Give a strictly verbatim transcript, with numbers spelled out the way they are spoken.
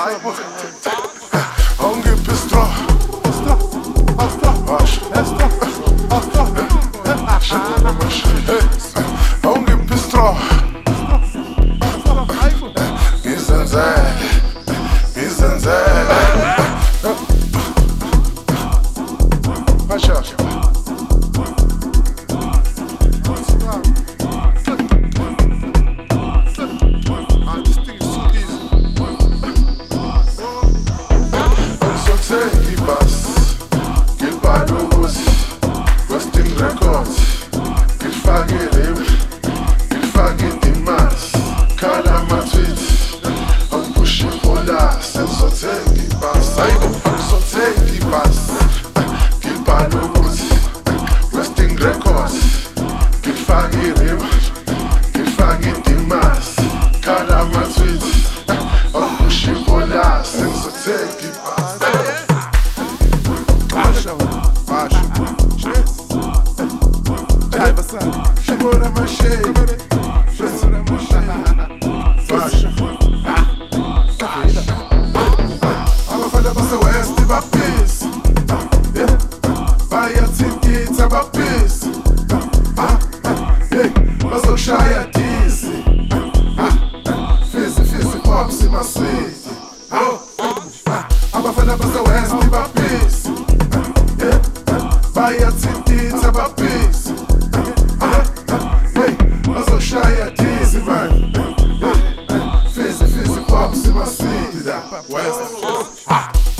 Hangi pistra? Astra, astra, astra, astra. Hangi pistra? Gizlenzel, gizlenzel. Paşa. Segura mais cheio, segura mais cheio. Faixa. Ama fala basa west ba peace. Vai a city taba peace. Hey, baso shaya dizzy. Fizzy fizzy pop si ma sweet. Ama fala basa west ba peace. Vai a city taba peace. Shaya dizzy man, fizzy fizzy pop, see my city that west.